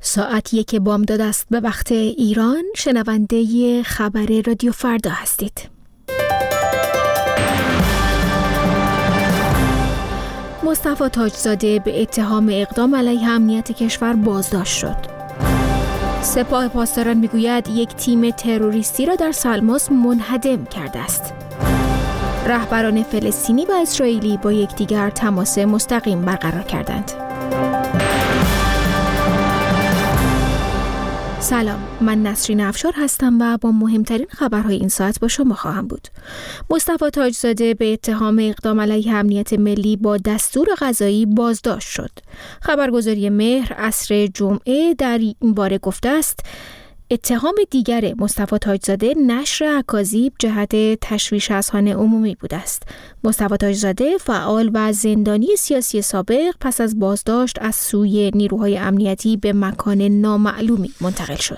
ساعت 1 بامداد است به وقت ایران. شنونده خبر رادیو فردا هستید. مصطفی تاجزاده به اتهام اقدام علیه امنیت کشور بازداشت شد. سپاه پاسداران میگوید یک تیم تروریستی را در سلماس منهدم کرده است. رهبران فلسطینی و اسرائیلی با یکدیگر تماس مستقیم برقرار کردند. سلام، من نسرین افشار هستم و با مهمترین خبرهای این ساعت با شما خواهم بود. مصطفی تاجزاده به اتهام اقدام علیه امنیت ملی با دستور قضایی بازداشت شد. خبرگزاری مهر عصر جمعه در این باره گفته است اتهام دیگر مصطفی تاجزاده نشر اکاذیب جهت تشویش اذهان عمومی بوده است. مصطفی تاجزاده فعال و زندانی سیاسی سابق پس از بازداشت از سوی نیروهای امنیتی به مکان نامعلومی منتقل شد.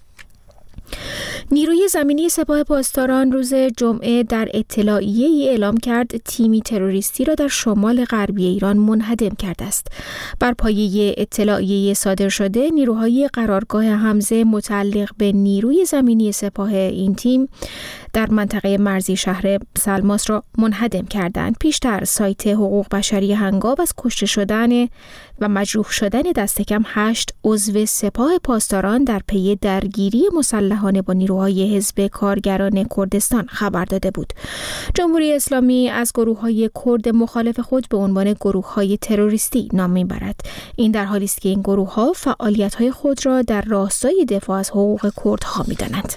نیروی زمینی سپاه پاسداران روز جمعه در اطلاعیه‌ای اعلام کرد تیمی تروریستی را در شمال غربی ایران منهدم کرده است. بر پایه اطلاعیه صادر شده، نیروهای قرارگاه حمزه متعلق به نیروی زمینی سپاه این تیم در منطقه مرزی شهر سلماس را منهدم کردند. پیشتر سایت حقوق بشری هنگام از کشته شدن و مجروح شدن دست کم 8 عضو سپاه پاسداران در پی درگیری مسلحانه با نیروهای حزب کارگران کردستان خبر داده بود. جمهوری اسلامی از گروه‌های کرد مخالف خود به عنوان گروه‌های تروریستی نام می‌برد. این در حالی است که این گروه‌ها فعالیت‌های خود را در راستای دفاع از حقوق کردها می‌دانند.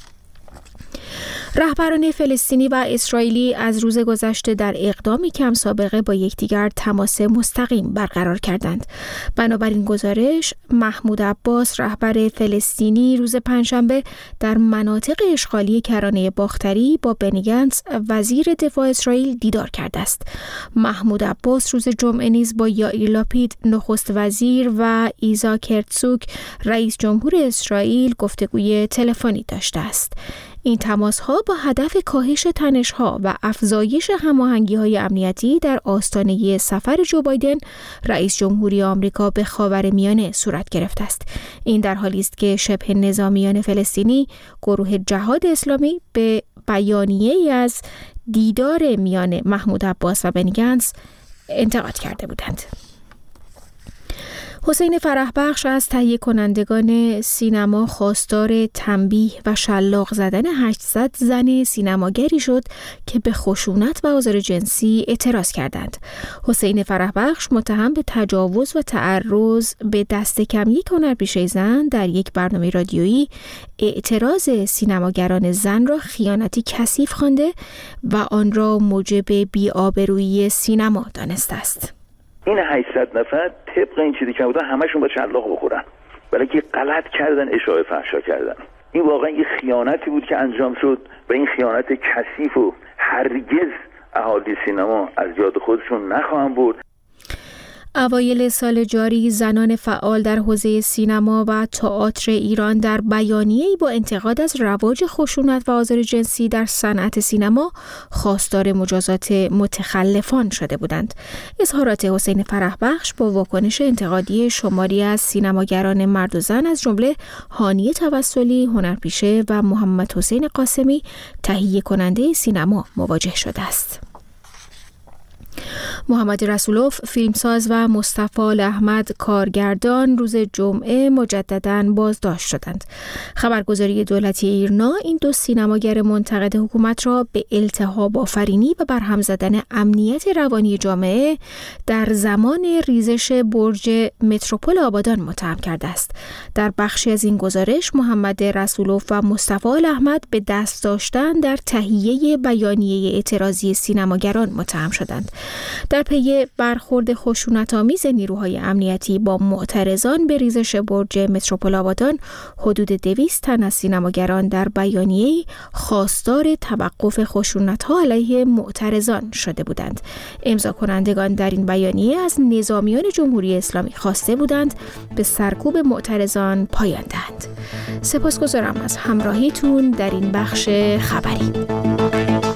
رهبران فلسطینی و اسرائیلی از روز گذشته در اقدامی کم سابقه با یکدیگر تماس مستقیم برقرار کردند. بنابراین گزارش، محمود عباس رهبر فلسطینی روز پنجشنبه در مناطق اشغالی کرانه باختری با بنی گنتس وزیر دفاع اسرائیل دیدار کرده است. محمود عباس روز جمعه نیز با یائیر لاپید نخست وزیر و ایزاک هرتزوگ رئیس جمهور اسرائیل گفتگوی تلفنی داشته است. این تماس‌ها با هدف کاهش تنش‌ها و افزایش هماهنگی‌های امنیتی در آستانه سفر جو بایدن رئیس جمهوری آمریکا به خاورمیانه صورت گرفته است. این در حالی است که شبه نظامیان فلسطینی گروه جهاد اسلامی به بیانیه‌ای از دیدار میان محمود عباس و بنی گنتس انتقاد کرده بودند. حسین فرحبخش از تهیه کنندگان سینما خواستار تنبیه و شلاق زدن 800 زن سینماگری شد که به خشونت و آزار جنسی اعتراض کردند. حسین فرحبخش متهم به تجاوز و تعرض به دست کم یک هنرپیشه زن در یک برنامه رادیویی اعتراض سینماگران زن را خیانتی کثیف خوانده و آن را موجب بی‌آبرویی سینما دانسته است. این 800 نفر طبق این چیزی که بودن همشون با شلاق بخورن، برای که غلط کردن، اشاعه فحشا کردن. این واقعا یه خیانتی بود که انجام شد و این خیانت کثیف و هرگز اهالی سینما از یاد خودشون نخواهند برد. اوایل سال جاری زنان فعال در حوزه سینما و تئاتر ایران در بیانیه‌ای با انتقاد از رواج خشونت و آزار جنسی در صنعت سینما خواستار مجازات متخلفان شده بودند. اظهارات حسین فرحبخش با واکنش انتقادی شماری از سینماگران مرد و زن از جمله هانیه توسلی هنرپیشه و محمد حسین قاسمی تهیه کننده سینما مواجه شده است. محمد رسولوف فیلمساز و مصطفی احمد کارگردان روز جمعه مجدداً بازداشت شدند. خبرگزاری دولتی ایرنا این دو سینماگر منتقد حکومت را به التهاب آفرینی و برهم زدن امنیت روانی جامعه در زمان ریزش برج متروپول آبادان متهم کرده است. در بخشی از این گزارش محمد رسولوف و مصطفی احمد به دست داشتن در تهیه بیانیه اعتراضی سینماگران متهم شدند. در پی برخورد خشونت‌آمیز نیروهای امنیتی با معترضان به ریزش برج متروپول آبادان، حدود 200 تن از سینماگران در بیانیه‌ای خواستار توقف خشونت‌ها علیه معترضان شده بودند. امضا کنندگان در این بیانیه از نظامیان جمهوری اسلامی خواسته بودند به سرکوب معترضان پایان دهند. سپاسگزارم از همراهیتون در این بخش خبری.